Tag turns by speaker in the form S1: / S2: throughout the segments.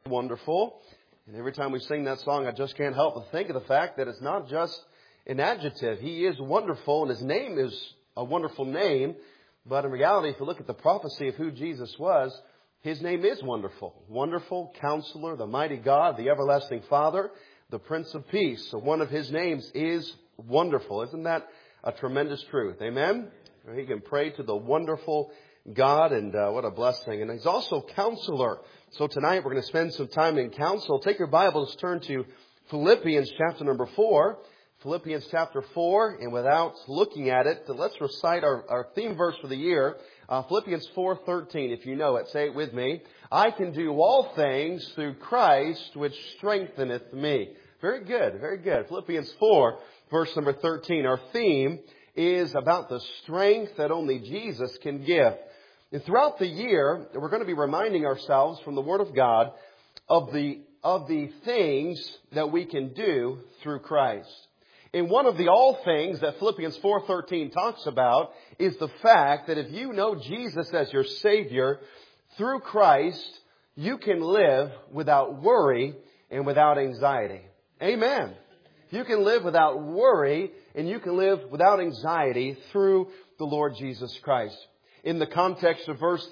S1: Wonderful. And every time we sing that song, I just can't help but think of the fact that it's not just an adjective. He is wonderful, and His name is a wonderful name. But in reality, if you look at the prophecy of who Jesus was, His name is wonderful. Wonderful Counselor, the mighty God, the everlasting Father, the Prince of Peace. So one of His names is wonderful. Isn't that a tremendous truth? Amen? He can pray to the wonderful God, and what a blessing. And He's also Counselor. So tonight we're going to spend some time in counsel. Take your Bibles, turn to Philippians chapter number 4. Philippians chapter 4, and without looking at it, let's recite our theme verse for the year. Philippians 4:13, if you know it, say it with me. I can do all things through Christ, which strengtheneth me. Very good, very good. Philippians 4, verse number 13. Our theme is about the strength that only Jesus can give. And throughout the year, we're going to be reminding ourselves from the Word of God of the things that we can do through Christ. And one of the all things that Philippians 4:13 talks about is the fact that if you know Jesus as your Savior, through Christ, you can live without worry and without anxiety. Amen. You can live without worry and you can live without anxiety through the Lord Jesus Christ. In the context of verse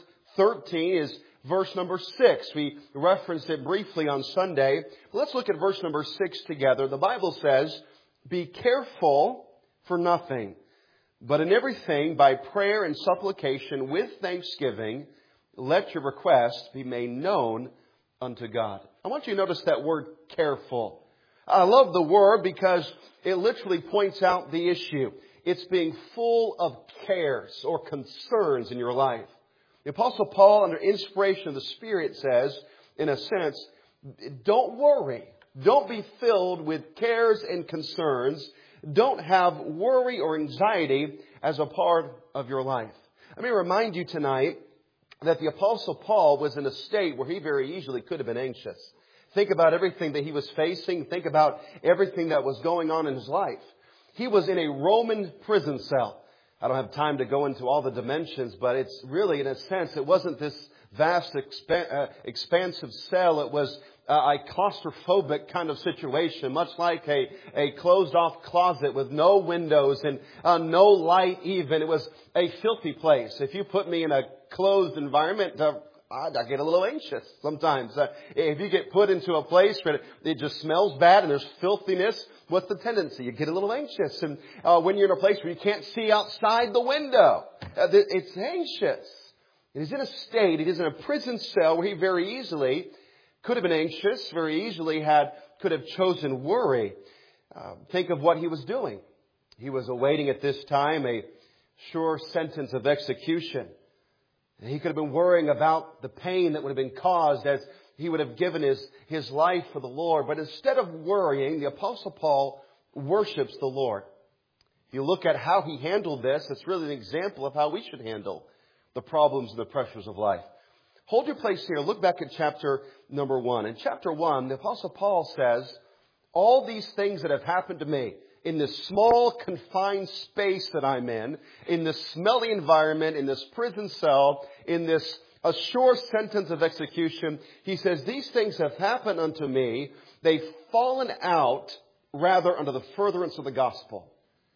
S1: 13 is verse number 6. We referenced it briefly on Sunday. Let's look at verse number 6 together. The Bible says, be careful for nothing, but in everything by prayer and supplication with thanksgiving, let your requests be made known unto God. I want you to notice that word careful. I love the word because it literally points out the issue. It's being full of cares or concerns in your life. The Apostle Paul, under inspiration of the Spirit, says, in a sense, don't worry. Don't be filled with cares and concerns. Don't have worry or anxiety as a part of your life. Let me remind you tonight that the Apostle Paul was in a state where he very easily could have been anxious. Think about everything that he was facing. Think about everything that was going on in his life. He was in a Roman prison cell. I don't have time to go into all the dimensions, but it's really, in a sense, it wasn't this vast, expansive cell. It was a claustrophobic kind of situation, much like a closed-off closet with no windows and no light even. It was a filthy place. If you put me in a closed environment, I get a little anxious sometimes. If you get put into a place where it just smells bad and there's filthiness, what's the tendency? You get a little anxious. And when you're in a place where you can't see outside the window, it's anxious. And he's in a state, he is in a prison cell where he very easily could have been anxious, very easily could have chosen worry. Think of what he was doing. He was awaiting at this time a sure sentence of execution. And he could have been worrying about the pain that would have been caused as he would have given his life for the Lord. But instead of worrying, the Apostle Paul worships the Lord. If you look at how he handled this, it's really an example of how we should handle the problems and the pressures of life. Hold your place here. Look back at chapter number 1. In chapter 1, the Apostle Paul says, all these things that have happened to me in this small, confined space that I'm in this smelly environment, in this prison cell, in this a sure sentence of execution, he says, these things have happened unto me. They've fallen out rather under the furtherance of the gospel.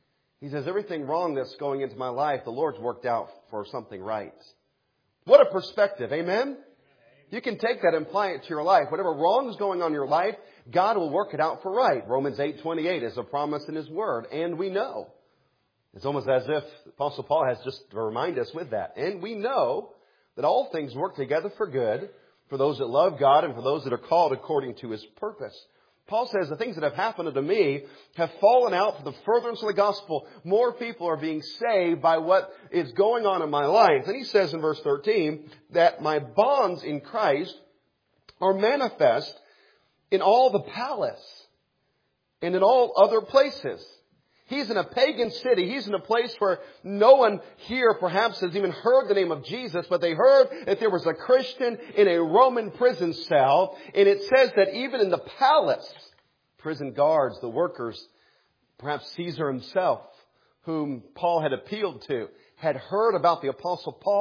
S1: He says, everything wrong that's going into my life, the Lord's worked out for something right. What a perspective, amen? You can take that and apply it to your life. Whatever wrong is going on in your life, God will work it out for right. Romans 8:28 is a promise in His Word, and we know. It's almost as if Apostle Paul has just to remind us with that. And we know that all things work together for good for those that love God and for those that are called according to His purpose. Paul says the things that have happened unto me have fallen out for the furtherance of the gospel. More people are being saved by what is going on in my life. And he says in verse 13 that my bonds in Christ are manifest in all the palace and in all other places. He's in a pagan city. He's in a place where no one here perhaps has even heard the name of Jesus, but they heard that there was a Christian in a Roman prison cell. And it says that even in the palace, prison guards, the workers, perhaps Caesar himself, whom Paul had appealed to, had heard about the Apostle Paul,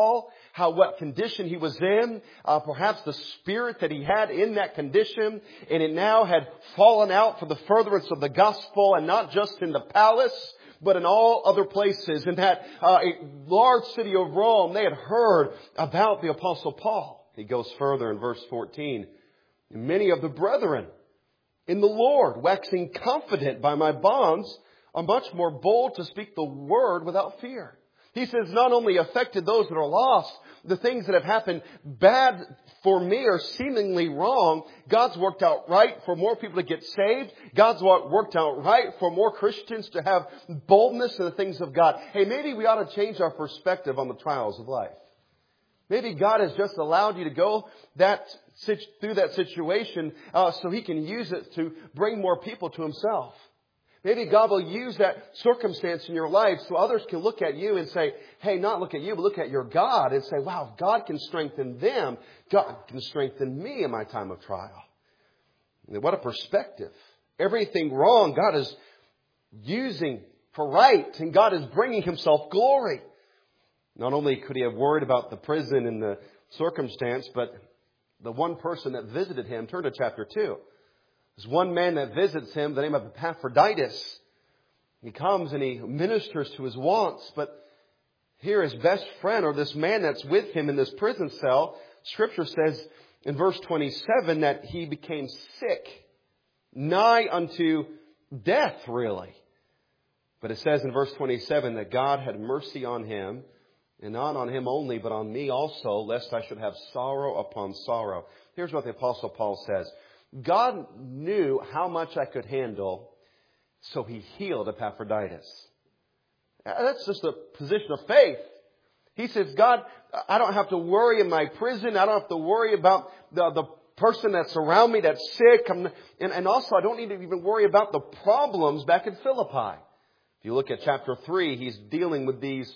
S1: what condition he was in, perhaps the spirit that he had in that condition, and it now had fallen out for the furtherance of the gospel, and not just in the palace, but in all other places. In that large city of Rome, they had heard about the Apostle Paul. He goes further in verse 14. Many of the brethren in the Lord, waxing confident by my bonds, are much more bold to speak the word without fear. He says not only affected those that are lost, the things that have happened bad for me or seemingly wrong, God's worked out right for more people to get saved. God's worked out right for more Christians to have boldness in the things of God. Hey, maybe we ought to change our perspective on the trials of life. Maybe God has just allowed you to go through that situation so He can use it to bring more people to Himself. Maybe God will use that circumstance in your life so others can look at you and say, hey, not look at you, but look at your God and say, wow, if God can strengthen them, God can strengthen me in my time of trial. What a perspective. Everything wrong, God is using for right, and God is bringing Himself glory. Not only could he have worried about the prison and the circumstance, but the one person that visited him, turn to chapter 2. There's one man that visits him, the name of Epaphroditus. He comes and he ministers to his wants, but here his best friend, or this man that's with him in this prison cell, Scripture says in verse 27 that he became sick, nigh unto death, really. But it says in verse 27 that God had mercy on him, and not on him only, but on me also, lest I should have sorrow upon sorrow. Here's what the Apostle Paul says. God knew how much I could handle, so He healed Epaphroditus. That's just a position of faith. He says, God, I don't have to worry in my prison. I don't have to worry about the person that's around me that's sick. And also, I don't need to even worry about the problems back in Philippi. If you look at chapter 3, he's dealing with these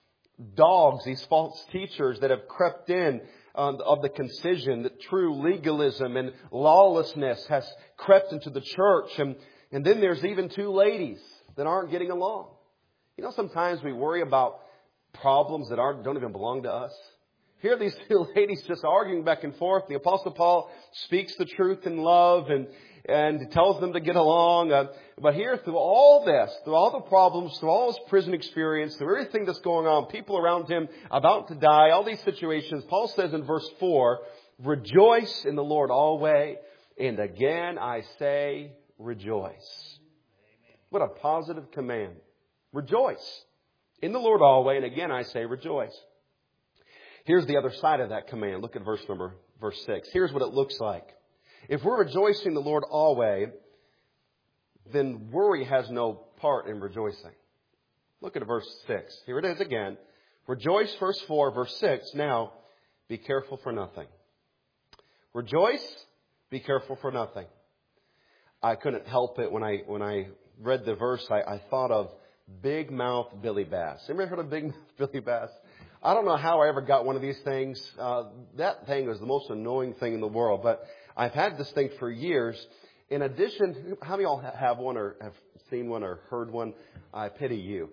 S1: dogs, these false teachers that have crept in of the concision, that true legalism and lawlessness has crept into the church. And then there's even two ladies that aren't getting along. You know, sometimes we worry about problems that don't even belong to us. Here are these two ladies just arguing back and forth. The Apostle Paul speaks the truth in love and tells them to get along. But here, through all this, through all the problems, through all his prison experience, through everything that's going on, people around him about to die, all these situations, Paul says in verse 4, rejoice in the Lord always, and again I say rejoice. What a positive command. Rejoice in the Lord always, and again I say rejoice. Here's the other side of that command. Look at verse 6. Here's what it looks like. If we're rejoicing the Lord always, then worry has no part in rejoicing. Look at verse 6. Here it is again. Rejoice, verse 4, verse 6. Now, be careful for nothing. Rejoice, be careful for nothing. I couldn't help it when I read the verse. I thought of Big Mouth Billy Bass. Anybody heard of Big Mouth Billy Bass? I don't know how I ever got one of these things. That thing was the most annoying thing in the world. But I've had this thing for years. In addition, how many of y'all have one or have seen one or heard one? I pity you.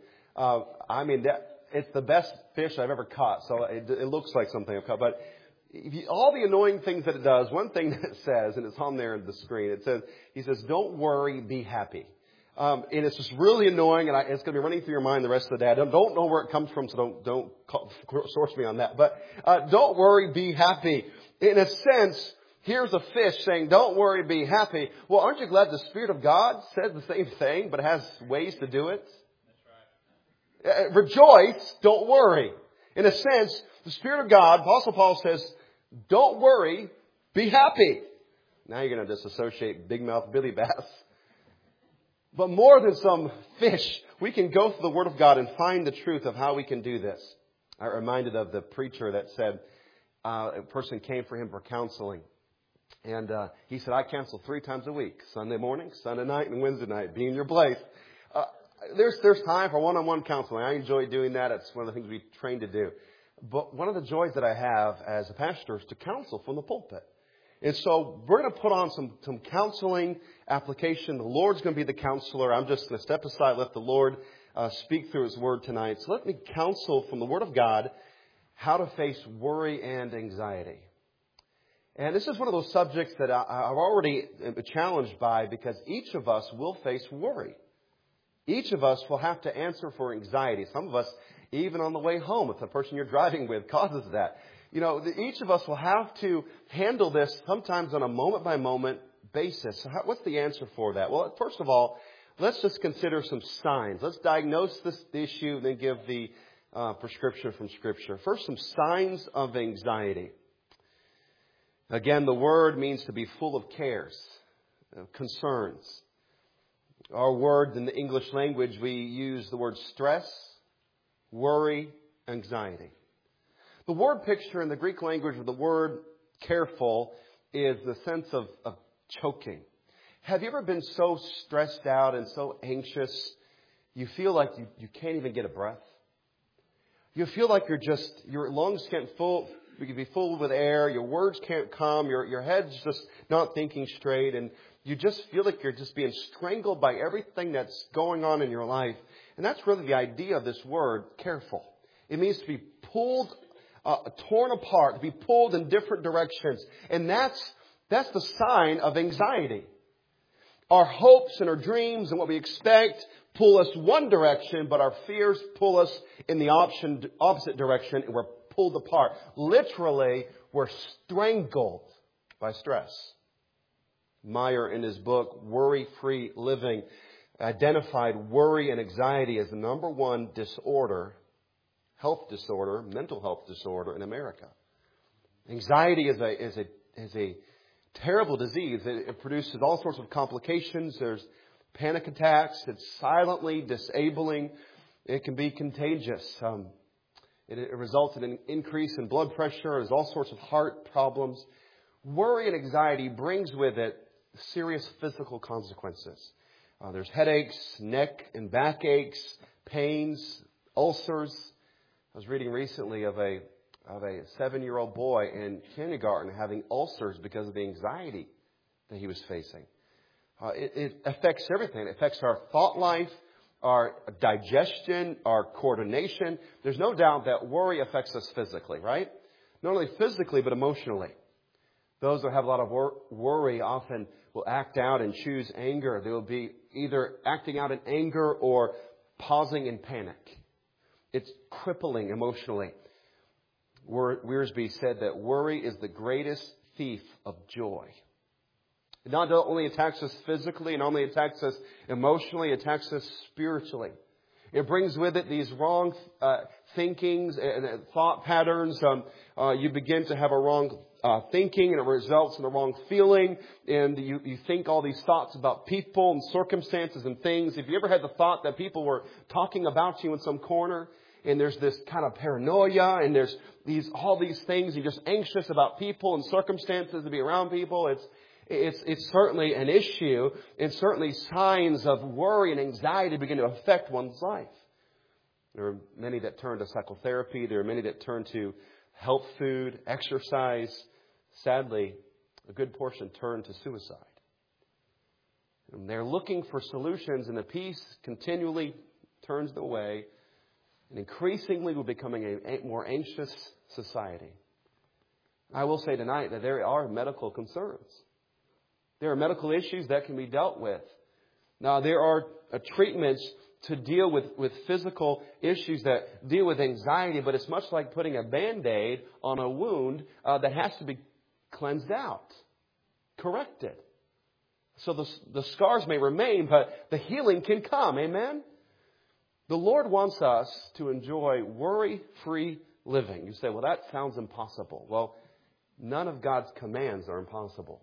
S1: It's the best fish I've ever caught. So it looks like something I've caught. But all the annoying things that it does, one thing that it says, and it's on there on the screen, he says, don't worry, be happy. And it's just really annoying, and it's going to be running through your mind the rest of the day. I don't know where it comes from, so don't source me on that. But don't worry, be happy. In a sense, here's a fish saying, don't worry, be happy. Well, aren't you glad the Spirit of God says the same thing, but has ways to do it? That's right. Rejoice, don't worry. In a sense, the Spirit of God, Apostle Paul says, don't worry, be happy. Now you're going to disassociate Big Mouth Billy Bass. But more than some fish, we can go through the Word of God and find the truth of how we can do this. I'm reminded of the preacher that said a person came for him for counseling. And he said, I counsel 3 times a week, Sunday morning, Sunday night, and Wednesday night. Be in your place. There's time for one-on-one counseling. I enjoy doing that. It's one of the things we train to do. But one of the joys that I have as a pastor is to counsel from the pulpit. And so we're going to put on some counseling application. The Lord's going to be the counselor. I'm just going to step aside, let the Lord speak through His Word tonight. So let me counsel from the Word of God how to face worry and anxiety. And this is one of those subjects that I've already been challenged by, because each of us will face worry. Each of us will have to answer for anxiety. Some of us, even on the way home, if the person you're driving with causes that. Each of us will have to handle this sometimes on a moment-by-moment basis. So what's the answer for that? Well, first of all, let's just consider some signs. Let's diagnose this issue and then give the prescription from Scripture. First, some signs of anxiety. Again, the word means to be full of cares, concerns. Our word in the English language, we use the word stress, worry, anxiety. The word picture in the Greek language of the word careful is the sense of choking. Have you ever been so stressed out and so anxious, you feel like you can't even get a breath? You feel like your lungs can't be full with air, your words can't come, your head's just not thinking straight, and you just feel like you're just being strangled by everything that's going on in your life. And that's really the idea of this word, careful. It means to be pulled, torn apart, to be pulled in different directions. And that's the sign of anxiety. Our hopes and our dreams and what we expect pull us one direction, but our fears pull us in the opposite direction, and we're pulled apart. Literally, we're strangled by stress. Meyer, in his book, Worry-Free Living, identified worry and anxiety as the number one mental health disorder in America. Anxiety is a terrible disease. It produces all sorts of complications. There's panic attacks. It's silently disabling. It can be contagious. It results in an increase in blood pressure. There's all sorts of heart problems. Worry and anxiety brings with it serious physical consequences. There's headaches, neck and back aches, pains, ulcers. I was reading recently of a 7-year-old boy in kindergarten having ulcers because of the anxiety that he was facing. It affects everything. It affects our thought life, our digestion, our coordination. There's no doubt that worry affects us physically, right? Not only physically, but emotionally. Those that have a lot of worry often will act out and choose anger. They will be either acting out in anger or pausing in panic. It's crippling emotionally. Wiersbe said that worry is the greatest thief of joy. It not only attacks us physically, it not only attacks us emotionally, it attacks us spiritually. It brings with it these wrong thinkings and thought patterns. You begin to have a wrong thinking, and it results in a wrong feeling. And you think all these thoughts about people and circumstances and things. If you ever had the thought that people were talking about you in some corner, and there's this kind of paranoia, and there's all these things, you're just anxious about people and circumstances to be around people, it's certainly an issue, and certainly signs of worry and anxiety begin to affect one's life. There are many that turn to psychotherapy. There are many that turn to health food, exercise. Sadly, a good portion turn to suicide. And they're looking for solutions, and the peace continually turns them away. And increasingly, we're becoming a more anxious society. I will say tonight that there are medical concerns. There are medical issues that can be dealt with. Now, there are treatments to deal with physical issues that deal with anxiety, but it's much like putting a Band-Aid on a wound that has to be cleansed out, corrected. So the scars may remain, but the healing can come. Amen? The Lord wants us to enjoy worry-free living. You say, well, that sounds impossible. Well, none of God's commands are impossible.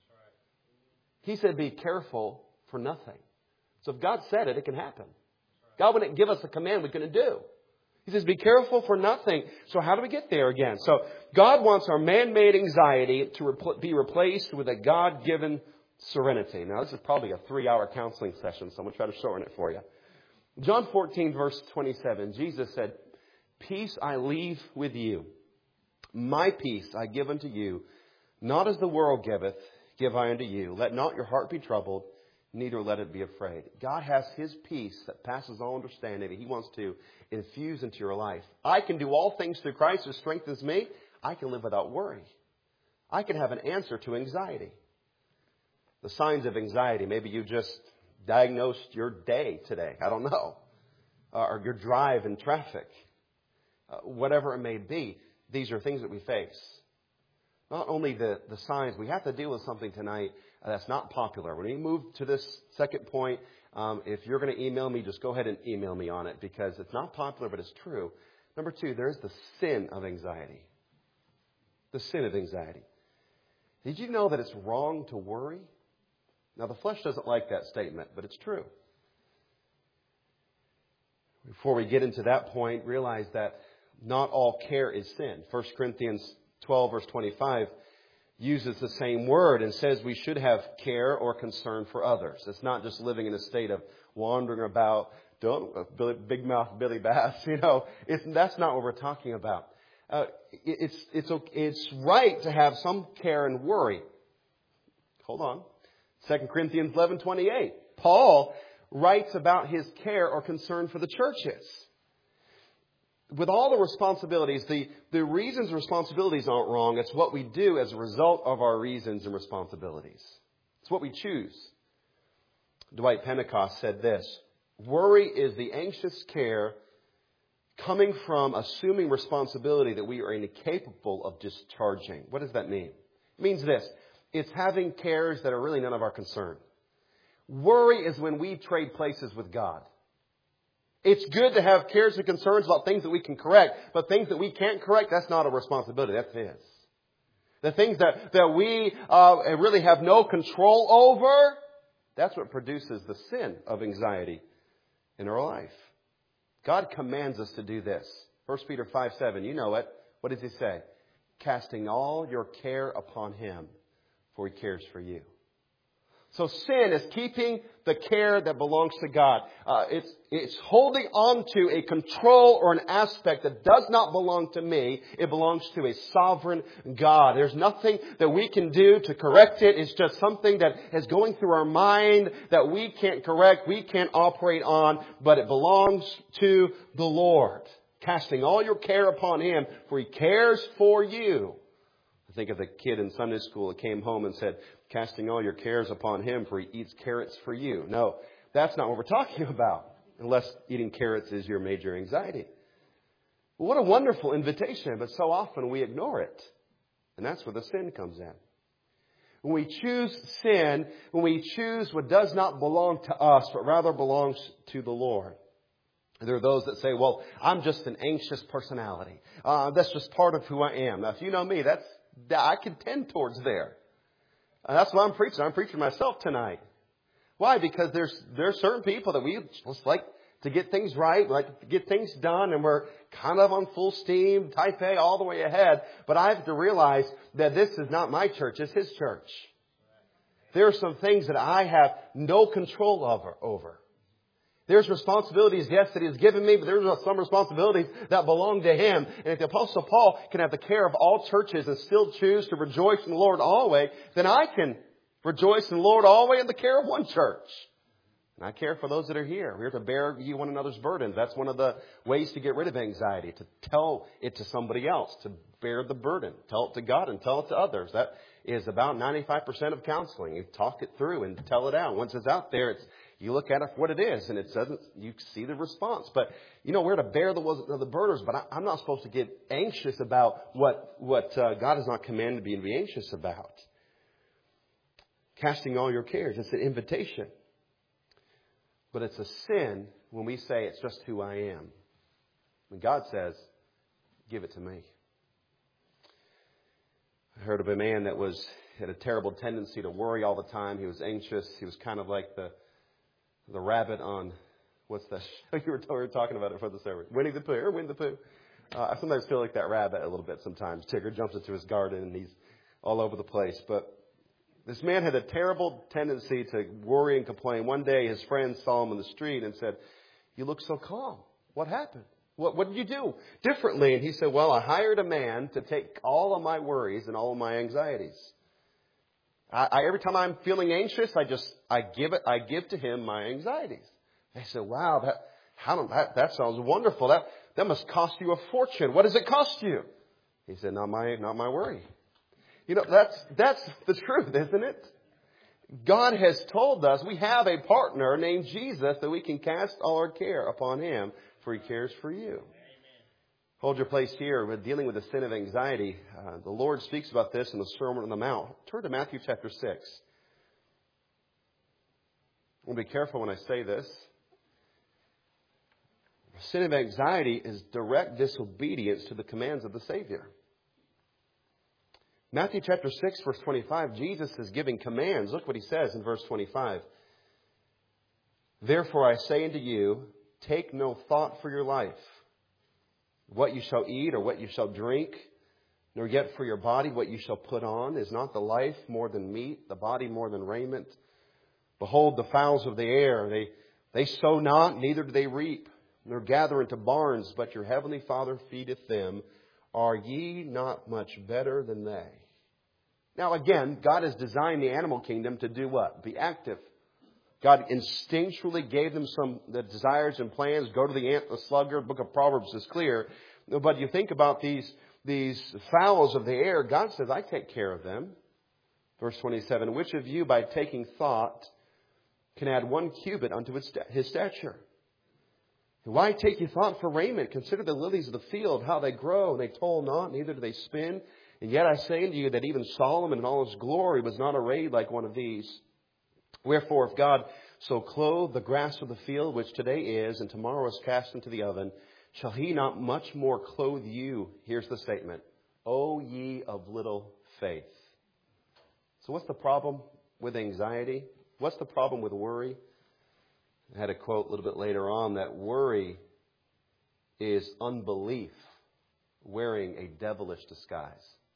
S1: He said, be careful for nothing. So if God said it, it can happen. God wouldn't give us a command we couldn't do. He says, be careful for nothing. So how do we get there again? So God wants our man-made anxiety to be replaced with a God-given serenity. Now, this is probably a 3-hour counseling session, so I'm going to try to shorten it for you. John 14, verse 27, Jesus said, peace I leave with you. My peace I give unto you. Not as the world giveth, give I unto you. Let not your heart be troubled, neither let it be afraid. God has His peace that passes all understanding that He wants to infuse into your life. I can do all things through Christ who strengthens me. I can live without worry. I can have an answer to anxiety. The signs of anxiety, maybe you just diagnosed your day today. I don't know. Or your drive in traffic. Whatever it may be, these are things that we face. Not only the signs, we have to deal with something tonight that's not popular. When we move to this second point, if you're going to email me, just go ahead and email me on it because it's not popular, but it's true. Number 2, there's the sin of anxiety. The sin of anxiety. Did you know that it's wrong to worry? Now, the flesh doesn't like that statement, but it's true. Before we get into that point, realize that not all care is sin. 1 Corinthians 12, verse 25, uses the same word and says we should have care or concern for others. It's not just living in a state of wandering about, big mouth Billy Bass. That's not what we're talking about. It's right to have some care and worry. Hold on. 2 Corinthians 11:28. Paul writes about his care or concern for the churches. With all the responsibilities, the reasons and responsibilities aren't wrong. It's what we do as a result of our reasons and responsibilities. It's what we choose. Dwight Pentecost said this: worry is the anxious care coming from assuming responsibility that we are incapable of discharging. What does that mean? It means this. It's having cares that are really none of our concern. Worry is when we trade places with God. It's good to have cares and concerns about things that we can correct, but things that we can't correct, that's not a responsibility. That's His. The things that we really have no control over, that's what produces the sin of anxiety in our life. God commands us to do this. 1 Peter 5:7, you know it. What does He say? Casting all your care upon Him, for He cares for you. So sin is keeping the care that belongs to God. It's holding on to a control or an aspect that does not belong to me. It belongs to a sovereign God. There's nothing that we can do to correct it. It's just something that is going through our mind that we can't correct, we can't operate on, but it belongs to the Lord. Casting all your care upon Him, for He cares for you. I think of the kid in Sunday school that came home and said, casting all your cares upon Him, for He eats carrots for you. No, that's not what we're talking about, unless eating carrots is your major anxiety. What a wonderful invitation, but so often we ignore it. And that's where the sin comes in. When we choose sin, when we choose what does not belong to us, but rather belongs to the Lord. There are those that say, well, I'm just an anxious personality. That's just part of who I am. Now, if you know me, I can tend towards there. And that's what I'm preaching. I'm preaching myself tonight. Why? Because there's certain people that we just like to get things right, like to get things done, and we're kind of on full steam, type A, all the way ahead. But I have to realize that this is not my church, it's His church. There are some things that I have no control over. There's responsibilities, yes, that He has given me, but there's some responsibilities that belong to Him. And if the Apostle Paul can have the care of all churches and still choose to rejoice in the Lord always, then I can rejoice in the Lord always in the care of one church. And I care for those that are here. We're to bear you one another's burdens. That's one of the ways to get rid of anxiety, to tell it to somebody else, to bear the burden. Tell it to God and tell it to others. That is about 95% of counseling. You talk it through and tell it out. Once it's out there, you look at it for what it is, and you see the response. But, we're to bear the burdens, but I'm not supposed to get anxious about what God has not commanded me to be anxious about. Casting all your cares, it's an invitation. But it's a sin when we say it's just who I am. When God says, give it to me. I heard of a man that had a terrible tendency to worry all the time. He was anxious. He was kind of like the rabbit on, what's that show you were talking about it for the service? Winnie the Pooh. I sometimes feel like that rabbit a little bit sometimes. Tigger jumps into his garden and he's all over the place. But this man had a terrible tendency to worry and complain. One day his friends saw him on the street and said, you look so calm. What happened? What did you do differently? And he said, well, I hired a man to take all of my worries and all of my anxieties. Every time I'm feeling anxious, I give to Him my anxieties. They said, wow, that sounds wonderful. That must cost you a fortune. What does it cost you? He said, not my worry. You know, that's the truth, isn't it? God has told us we have a partner named Jesus that we can cast all our care upon Him, for He cares for you. Amen. Hold your place here with dealing with the sin of anxiety. The Lord speaks about this in the Sermon on the Mount. Turn to Matthew chapter 6. I'll be careful when I say this. The sin of anxiety is direct disobedience to the commands of the Savior. Matthew chapter 6, verse 25, Jesus is giving commands. Look what He says in verse 25. Therefore I say unto you, take no thought for your life, what you shall eat or what you shall drink, nor yet for your body what you shall put on. Is not the life more than meat, the body more than raiment? Behold the fowls of the air, they sow not, neither do they reap, nor gather into barns, but your heavenly Father feedeth them. Are ye not much better than they? Now again, God has designed the animal kingdom to do what? Be active. God instinctually gave them the desires and plans. Go to the ant, the sluggard. Book of Proverbs is clear. But you think about these fowls of the air. God says, I take care of them. Verse 27, which of you by taking thought can add 1 cubit unto his stature? Why take ye thought for raiment? Consider the lilies of the field, how they grow, and they toil not, neither do they spin. And yet I say unto you that even Solomon in all his glory was not arrayed like one of these. Wherefore, if God so clothe the grass of the field, which today is, and tomorrow is cast into the oven, shall He not much more clothe you? Here's the statement. O ye of little faith. So what's the problem with anxiety? What's the problem with worry? I had a quote a little bit later on that worry is unbelief wearing a devilish disguise.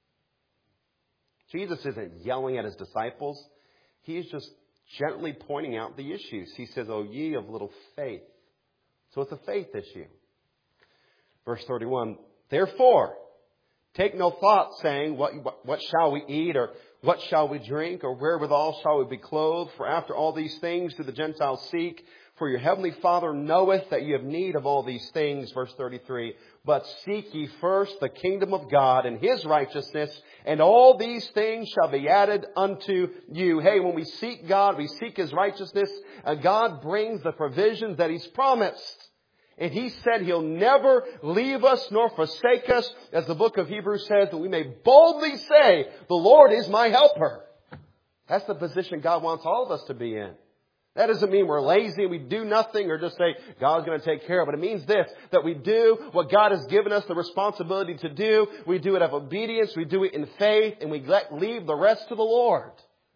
S1: Jesus isn't yelling at His disciples. He's just gently pointing out the issues. He says, O ye of little faith. So it's a faith issue. Verse 31, therefore, take no thought, saying, what shall we eat, or what shall we drink, or wherewithal shall we be clothed? For after all these things do the Gentiles seek. For your heavenly Father knoweth that you have need of all these things. Verse 33, but seek ye first the kingdom of God and His righteousness, and all these things shall be added unto you. Hey, when we seek God, we seek His righteousness, and God brings the provisions that He's promised. And He said He'll never leave us nor forsake us, as the book of Hebrews says, that we may boldly say, the Lord is my helper. That's the position God wants all of us to be in. That doesn't mean we're lazy and we do nothing or just say, God's going to take care of it. It means this, that we do what God has given us the responsibility to do. We do it of obedience. We do it in faith, and we leave the rest to the Lord.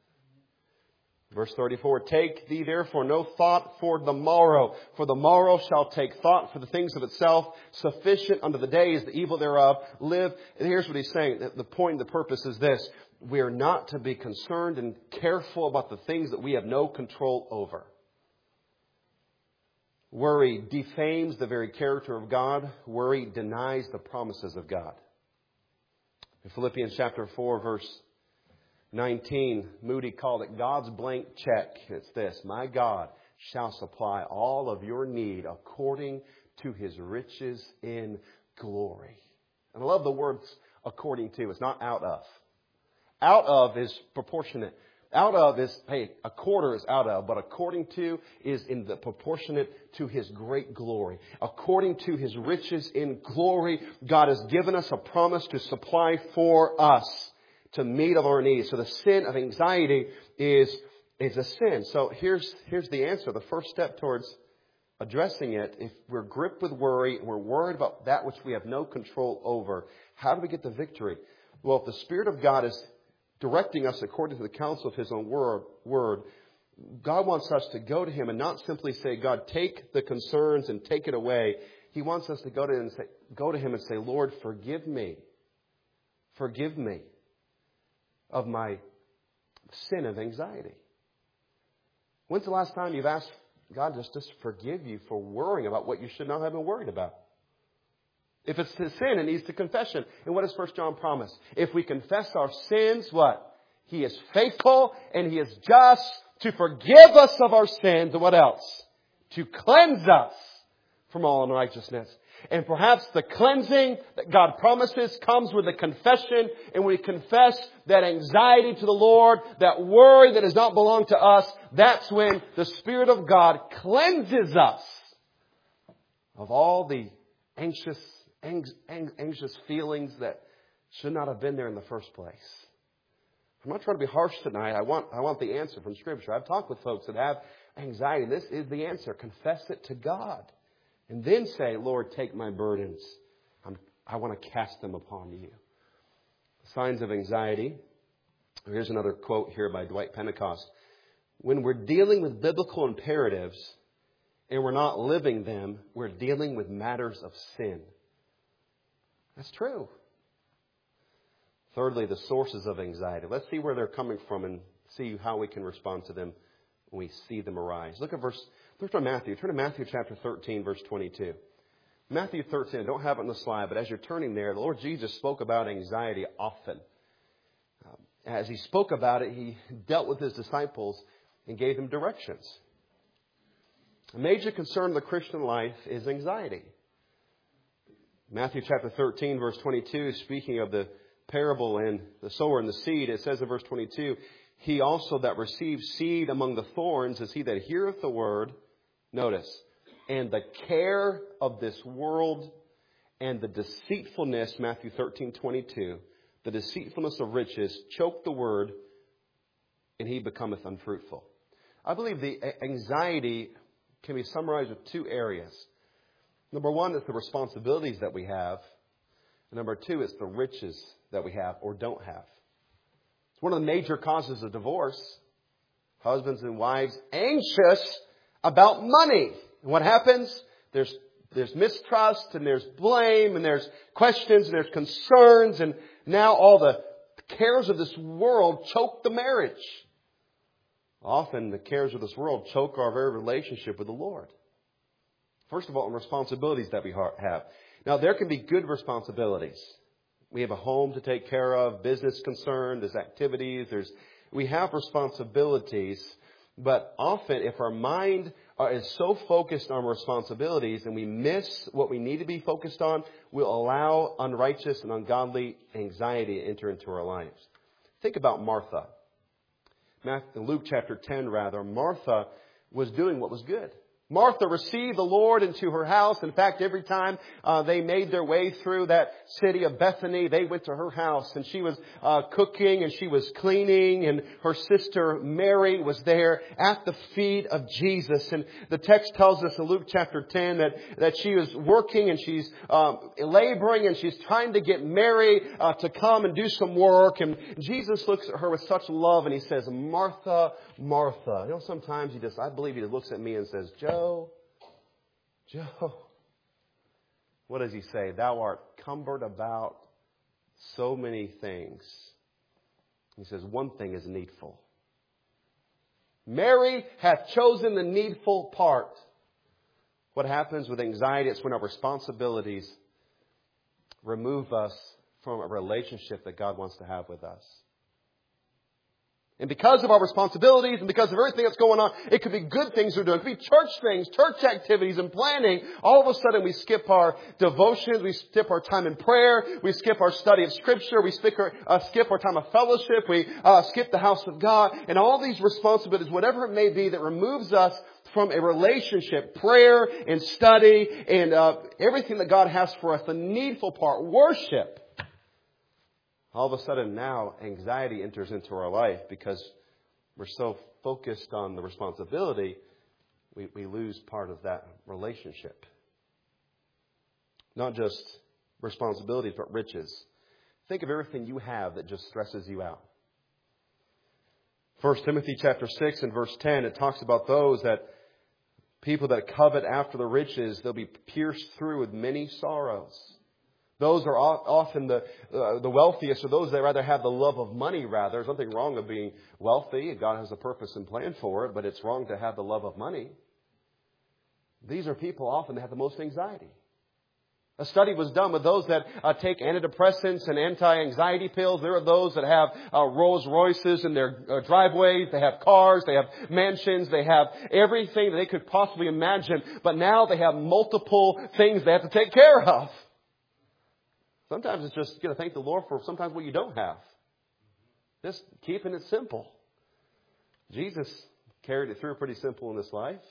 S1: Verse 34, take thee therefore no thought for the morrow shall take thought for the things of itself. Sufficient unto the day is the evil thereof. Live. And here's what he's saying. The point and the purpose is this. We are not to be concerned and careful about the things that we have no control over. Worry defames the very character of God. Worry denies the promises of God. In Philippians chapter 4, verse 19, Moody called it God's blank check. It's this: my God shall supply all of your need according to His riches in glory. And I love the words according to. It's not out of. Out of is proportionate. Out of is, hey, a quarter is out of, but according to is in the proportionate to His great glory. According to His riches in glory, God has given us a promise to supply for us to meet of our needs. So the sin of anxiety is a sin. So here's the answer. The first step towards addressing it, if we're gripped with worry and we're worried about that which we have no control over, how do we get the victory? Well, if the Spirit of God is directing us according to the counsel of His own word, God wants us to go to Him and not simply say, God, take the concerns and take it away. He wants us to go to Him and say, Lord, forgive me. Forgive me of my sin of anxiety. When's the last time you've asked God just to forgive you for worrying about what you should not have been worried about? If it's a sin, it needs to confession. And what does 1 John promise? If we confess our sins, what? He is faithful and He is just to forgive us of our sins. And what else? To cleanse us from all unrighteousness. And perhaps the cleansing that God promises comes with a confession. And we confess that anxiety to the Lord, that worry that does not belong to us. That's when the Spirit of God cleanses us of all the anxious feelings that should not have been there in the first place. I'm not trying to be harsh tonight. I want the answer from Scripture. I've talked with folks that have anxiety. This is the answer. Confess it to God. And then say, Lord, take my burdens. I want to cast them upon you. Signs of anxiety. Here's another quote here by Dwight Pentecost. When we're dealing with biblical imperatives and we're not living them, we're dealing with matters of sin. That's true. Thirdly, the sources of anxiety. Let's see where they're coming from and see how we can respond to them when we see them arise. Look at Matthew. Turn to Matthew chapter 13, verse 22. Matthew 13, I don't have it on the slide, but as you're turning there, the Lord Jesus spoke about anxiety often. As He spoke about it, He dealt with His disciples and gave them directions. A major concern of the Christian life is anxiety. Matthew chapter 13, verse 22, speaking of the parable and the sower and the seed, it says in verse 22, He also that receives seed among the thorns is he that heareth the word, notice, and the care of this world and the deceitfulness, Matthew 13:22, the deceitfulness of riches choke the word, and he becometh unfruitful. I believe the anxiety can be summarized with two areas. Number one is the responsibilities that we have. And number two is the riches that we have or don't have. It's one of the major causes of divorce. Husbands and wives anxious about money. And what happens? There's mistrust and there's blame and there's questions and there's concerns. And now all the cares of this world choke the marriage. Often the cares of this world choke our very relationship with the Lord. First of all, the responsibilities that we have. Now, there can be good responsibilities. We have a home to take care of, business concern, there's activities, we have responsibilities. But often, if our mind is so focused on responsibilities and we miss what we need to be focused on, we'll allow unrighteous and ungodly anxiety to enter into our lives. Think about Martha. Luke chapter 10, Martha was doing what was good. Martha received the Lord into her house. In fact, every time they made their way through that city of Bethany, they went to her house. And she was cooking and she was cleaning. And her sister Mary was there at the feet of Jesus. And the text tells us in Luke chapter 10 that she was working and she's laboring and she's trying to get Mary to come and do some work. And Jesus looks at her with such love and He says, Martha, Martha. You know, sometimes I believe He looks at me and says, Joe, what does He say? Thou art cumbered about so many things. He says, one thing is needful. Mary hath chosen the needful part. What happens with anxiety? It's when our responsibilities remove us from a relationship that God wants to have with us. And because of our responsibilities and because of everything that's going on, it could be good things we're doing. It could be church things, church activities and planning. All of a sudden we skip our devotions. We skip our time in prayer. We skip our study of Scripture. We skip our time of fellowship. We skip the house of God. And all these responsibilities, whatever it may be, that removes us from a relationship, prayer and study and everything that God has for us, the needful part, worship. All of a sudden now anxiety enters into our life because we're so focused on the responsibility, we lose part of that relationship. Not just responsibilities, but riches. Think of everything you have that just stresses you out. 1 Timothy chapter 6 and verse 10, it talks about those that people that covet after the riches, they'll be pierced through with many sorrows. Those are often the wealthiest, or those that rather have the love of money, rather. There's nothing wrong with being wealthy. God has a purpose and plan for it, but it's wrong to have the love of money. These are people often that have the most anxiety. A study was done with those that take antidepressants and anti-anxiety pills. There are those that have Rolls Royces in their driveways. They have cars. They have mansions. They have everything that they could possibly imagine. But now they have multiple things they have to take care of. Sometimes it's just, you got to thank the Lord for sometimes what you don't have. Just keeping it simple. Jesus carried it through pretty simple in this life.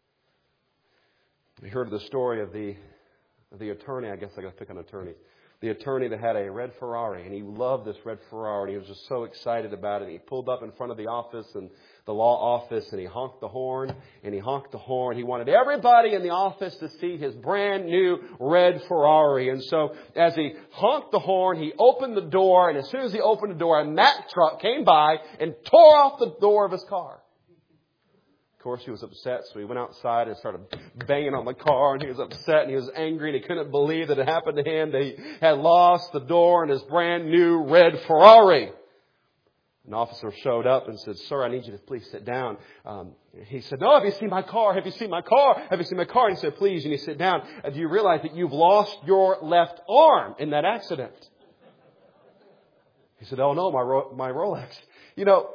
S1: We heard the story of the attorney. I guess I got to pick an attorney. The attorney that had a red Ferrari, and he loved this red Ferrari. He was just so excited about it. He pulled up in front of the office, and the law office, and he honked the horn, and he honked the horn. He wanted everybody in the office to see his brand new red Ferrari. And so as he honked the horn, he opened the door, and as soon as he opened the door, a Mack truck came by and tore off the door of his car. Of course, he was upset, so he went outside and started banging on the car, and he was upset, and he was angry, and he couldn't believe that it happened to him, that he had lost the door in his brand new red Ferrari. An officer showed up and said, "Sir, I need you to please sit down." He said, "No, have you seen my car? Have you seen my car? Have you seen my car?" And he said, "Please," and he sit down. "Do you realize that you've lost your left arm in that accident?" He said, "Oh no, my Rolex." You know,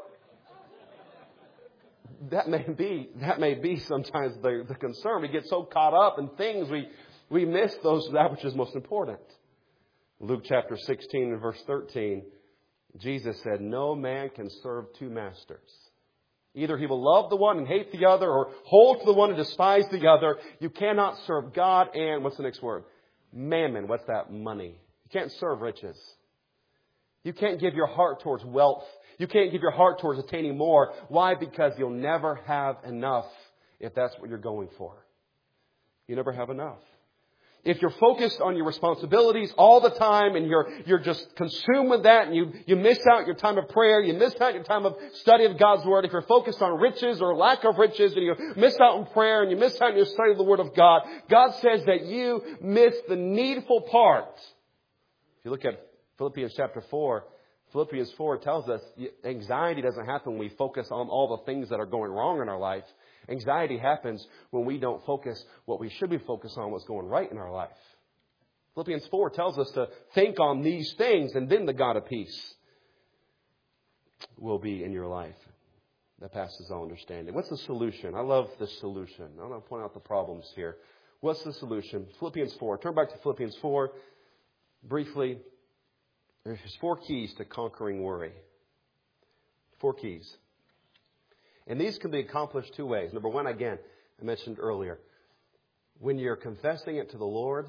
S1: that may be sometimes the concern. We get so caught up in things we miss that which is most important. Luke chapter 16 and verse 13, Jesus said, "No man can serve two masters. Either he will love the one and hate the other, or hold to the one and despise the other. You cannot serve God and," what's the next word? Mammon. What's that? Money. You can't serve riches. You can't give your heart towards wealth. You can't give your heart towards attaining more. Why? Because you'll never have enough if that's what you're going for. You never have enough. If you're focused on your responsibilities all the time and you're just consumed with that, and you miss out your time of prayer, you miss out your time of study of God's Word. If you're focused on riches or lack of riches, and you miss out on prayer and you miss out on your study of the Word of God, God says that you miss the needful part. If you look at Philippians chapter 4, Philippians 4 tells us anxiety doesn't happen when we focus on all the things that are going wrong in our life. Anxiety happens when we don't focus what we should be focused on, what's going right in our life. Philippians 4 tells us to think on these things, and then the God of peace will be in your life. That passes all understanding. What's the solution? I love the solution. I'm going to point out the problems here. What's the solution? Philippians 4. Turn back to Philippians 4 briefly. There's 4 keys to conquering worry. 4 keys. And these can be accomplished 2 ways. Number 1, again, I mentioned earlier. When you're confessing it to the Lord,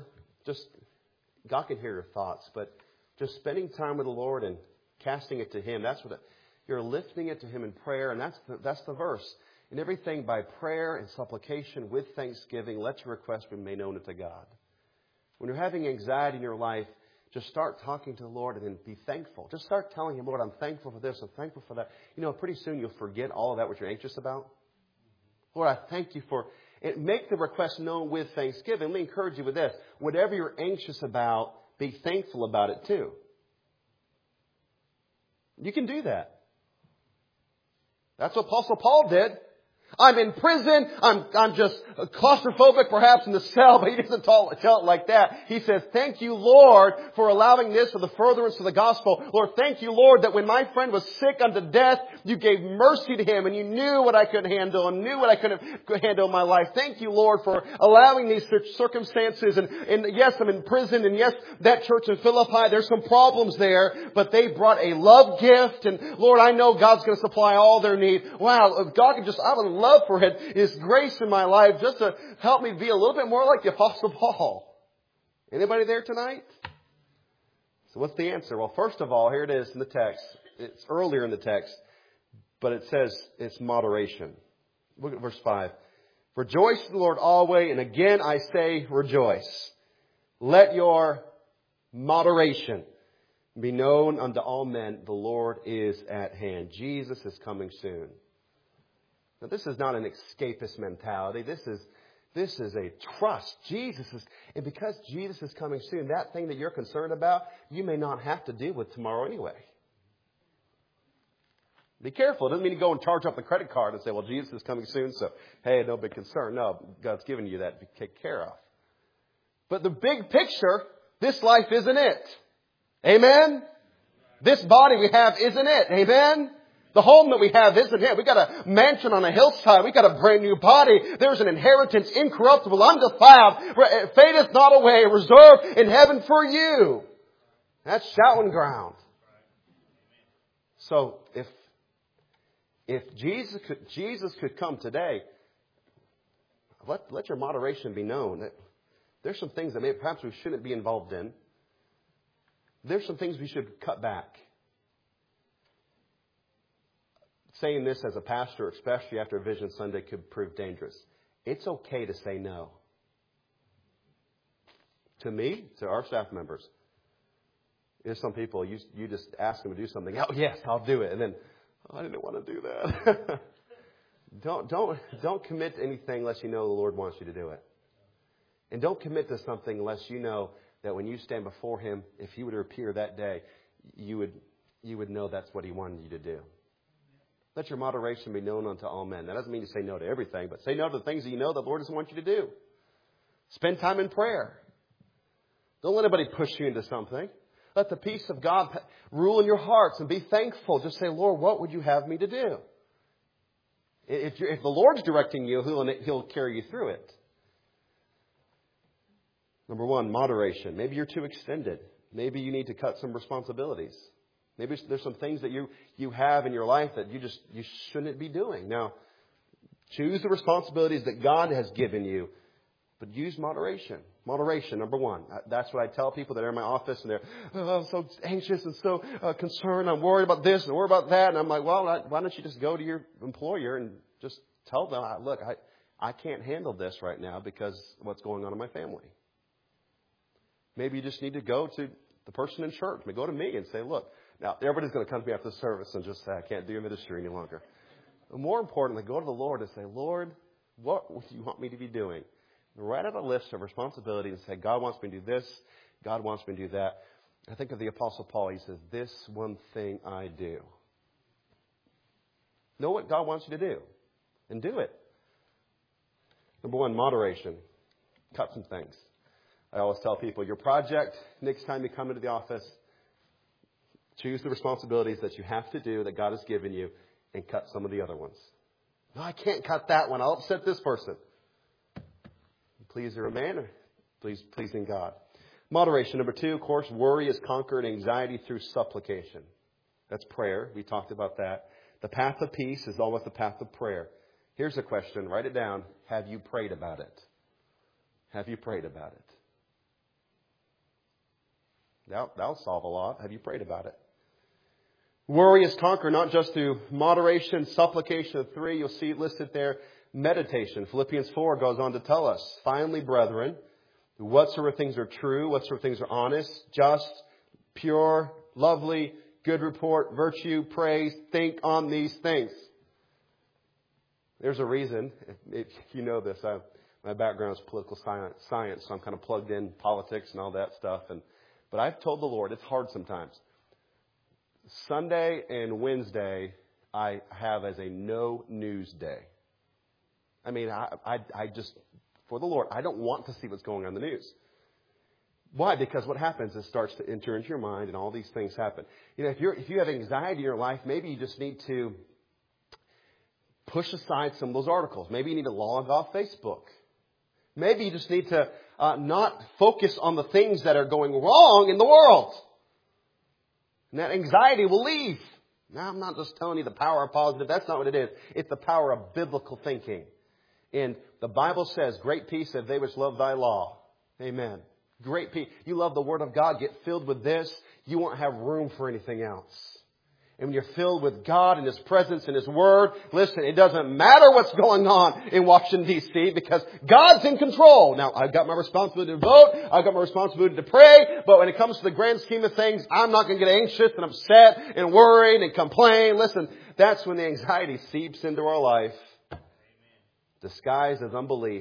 S1: God can hear your thoughts, but just spending time with the Lord and casting it to Him, you're lifting it to Him in prayer, and that's the verse. In everything by prayer and supplication with thanksgiving, let your request be made known unto God. When you're having anxiety in your life, just start talking to the Lord and then be thankful. Just start telling Him, "Lord, I'm thankful for this. I'm thankful for that." You know, pretty soon you'll forget all of that what you're anxious about. Lord, I thank you for it. Make the request known with thanksgiving. Let me encourage you with this. Whatever you're anxious about, be thankful about it too. You can do that. That's what Apostle Paul did. I'm in prison. I'm just claustrophobic perhaps in the cell, but he doesn't tell it like that. He says, "Thank you, Lord, for allowing this for the furtherance of the gospel. Lord, thank you, Lord, that when my friend was sick unto death, you gave mercy to him, and you knew what I couldn't handle and knew what I couldn't handle in my life. Thank you, Lord, for allowing these circumstances. And yes, I'm in prison, and yes, that church in Philippi, there's some problems there, but they brought a love gift, and Lord, I know God's going to supply all their need." Wow, if God could I would love for His grace in my life just to help me be a little bit more like the Apostle Paul. Anybody there tonight? So what's the answer? Well, first of all, here it is in the text. It's earlier in the text, but it says it's moderation. Look at verse 5. "Rejoice in the Lord always, and again I say rejoice. Let your moderation be known unto all men. The Lord is at hand." Jesus is coming soon. Now, this is not an escapist mentality. This is a trust. And because Jesus is coming soon, that thing that you're concerned about, you may not have to deal with tomorrow anyway. Be careful. It doesn't mean you go and charge up the credit card and say, "Well, Jesus is coming soon, so hey, no big concern." No, God's given you that to take care of. But the big picture, this life isn't it. Amen? This body we have isn't it. Amen? The home that we have isn't it. We got a mansion on a hillside. We got a brand new body. There's an inheritance, incorruptible, undefiled, fadeth not away, reserved in heaven for you. That's shouting ground. So if Jesus could come today, let your moderation be known. That there's some things that perhaps we shouldn't be involved in. There's some things we should cut back. Saying this as a pastor, especially after a Vision Sunday, could prove dangerous. It's okay to say no. To me, to our staff members. There's some people, you just ask them to do something. Oh, yes, I'll do it. And then, I didn't want to do that. Don't commit to anything unless you know the Lord wants you to do it. And don't commit to something unless you know that when you stand before Him, if He were to appear that day, you would know that's what He wanted you to do. Let your moderation be known unto all men. That doesn't mean you say no to everything, but say no to the things that you know the Lord doesn't want you to do. Spend time in prayer. Don't let anybody push you into something. Let the peace of God rule in your hearts and be thankful. Just say, Lord, what would you have me to do? If the Lord's directing you, He'll carry you through it. Number one, moderation. Maybe you're too extended. Maybe you need to cut some responsibilities. Maybe there's some things that you have in your life that you shouldn't be doing. Now, choose the responsibilities that God has given you, but use moderation. Moderation, number one. That's what I tell people that are in my office and they're so anxious and so concerned. I'm worried about this and worried about that. And I'm like, well, why don't you just go to your employer and just tell them, look, I can't handle this right now because of what's going on in my family. Maybe you just need to go to the person in church. Maybe go to me and say, look, now everybody's going to come to me after the service and just say, I can't do ministry any longer. But more importantly, go to the Lord and say, Lord, what would you want me to be doing? Write out a list of responsibilities and say, God wants me to do this. God wants me to do that. I think of the Apostle Paul. He says, this one thing I do. Know what God wants you to do and do it. Number one, moderation. Cut some things. I always tell people, your project, next time you come into the office, choose the responsibilities that you have to do that God has given you and cut some of the other ones. No, I can't cut that one. I'll upset this person. Pleasing a man or pleasing God. Moderation. Number two, of course, worry is conquered anxiety through supplication. That's prayer. We talked about that. The path of peace is always the path of prayer. Here's a question. Write it down. Have you prayed about it? Have you prayed about it? That'll solve a lot. Have you prayed about it? Worry is conquered not just through moderation, supplication. 3, you'll see it listed there. Meditation. Philippians 4 goes on to tell us, finally, brethren, whatsoever things are true, whatsoever things are honest, just, pure, lovely, good report, virtue, praise, think on these things. There's a reason. If you know this, my background is political science, so I'm kind of plugged in politics and all that stuff. But I've told the Lord, it's hard sometimes. Sunday and Wednesday, I have as a no news day. I mean, I just, for the Lord, I don't want to see what's going on in the news. Why? Because what happens is it starts to enter into your mind and all these things happen. You know, if you have anxiety in your life, maybe you just need to push aside some of those articles. Maybe you need to log off Facebook. Maybe you just need to not focus on the things that are going wrong in the world. And that anxiety will leave. Now, I'm not just telling you the power of positive. That's not what it is. It's the power of biblical thinking. And the Bible says, great peace have they which love thy law. Amen. Great peace. You love the Word of God. Get filled with this. You won't have room for anything else. And when you're filled with God and His presence and His Word, listen, it doesn't matter what's going on in Washington, D.C. because God's in control. Now, I've got my responsibility to vote. I've got my responsibility to pray. But when it comes to the grand scheme of things, I'm not going to get anxious and upset and worried and complain. Listen, that's when the anxiety seeps into our life, disguised as unbelief.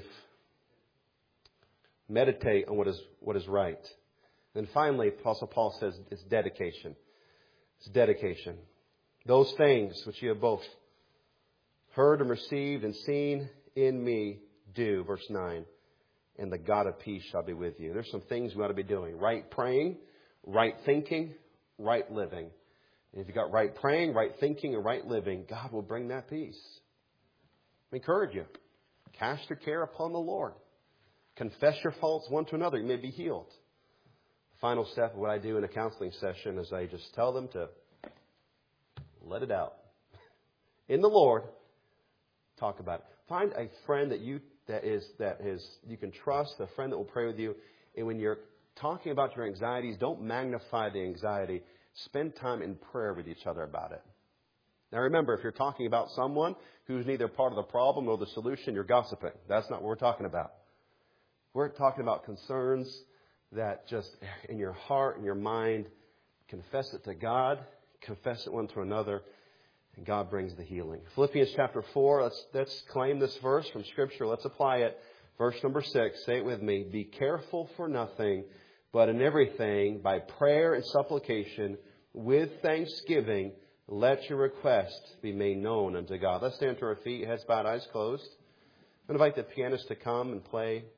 S1: Meditate on what is right. And finally, Apostle Paul says it's dedication. It's dedication. Those things which you have both heard and received and seen in me, do. Verse 9. and the God of peace shall be with you. There's some things we ought to be doing. Right praying, right thinking, right living. And if you've got right praying, right thinking, and right living, God will bring that peace. I encourage you. Cast your care upon the Lord. Confess your faults one to another. You may be healed. The final step of what I do in a counseling session is I just tell them to let it out. In the Lord, talk about it. Find a friend that you can trust, a friend that will pray with you. And when you're talking about your anxieties, don't magnify the anxiety. Spend time in prayer with each other about it. Now remember, if you're talking about someone who's neither part of the problem nor the solution, you're gossiping. That's not what we're talking about. We're talking about concerns that just in your heart and your mind, confess it to God, confess it one to another, and God brings the healing. Philippians chapter 4, let's claim this verse from Scripture. Let's apply it. Verse number 6, say it with me. Be careful for nothing, but in everything, by prayer and supplication, with thanksgiving, let your requests be made known unto God. Let's stand to our feet, heads bowed, eyes closed. I invite the pianist to come and play